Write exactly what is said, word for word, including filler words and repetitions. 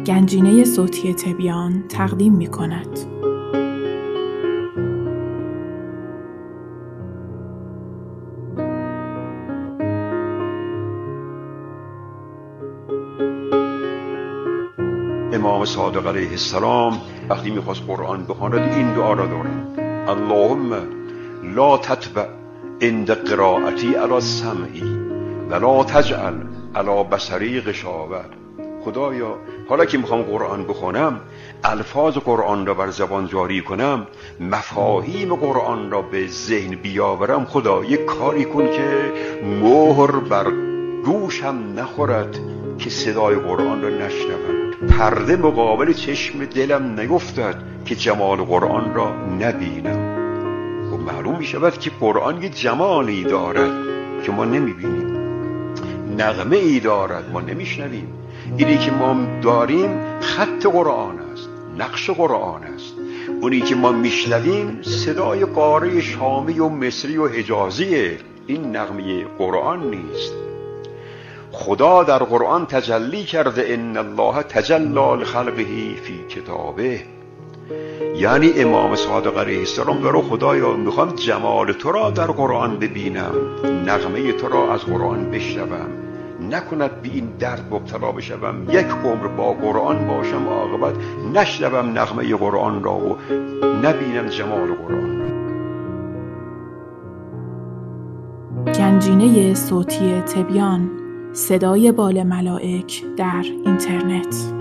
گنجینه صوتی تبیان تقدیم می کند. امام صادق علیه السلام وقتی میخواست قرآن بخواند این دعا را دارد: اللهم لا تتبع عند قراءتی علی سمعی ولا تجعل علی بصری غشاوه. خدایا حالا که میخوام قرآن بخونم، الفاظ قرآن را بر زبان جاری کنم، مفاهیم قرآن را به ذهن بیاورم، خدا یک کاری کن که مهر بر گوشم نخورد که صدای قرآن را نشنوم، پرده مقابل چشم دلم نیفتد که جمال قرآن را نبینم. و معلوم می شود که قرآن یک جمالی دارد که ما نمیبینیم، نغمه ای دارد ما نمیشنویم. اینی که ما داریم خط قرآن است، نقش قرآن است. اونی که ما میشنویم صدای قاره شامی و مصری و حجازیه، این نغمه قرآن نیست. خدا در قرآن تجلی کرده: ان الله تجلی لخلقه فی کتابه. یعنی امام صادق علیه السلام داره: خدایا میخوام جمال تو را در قرآن ببینم، نغمه تو را از قرآن بشنوم، نکند به این درد مبتلا بشوم یک عمر با قرآن باشم، عاقبت نشنوم نغمه قرآن را و نبینم جمال قرآن را. گنجینه صوتی تبیان، صدای بال ملائک در اینترنت.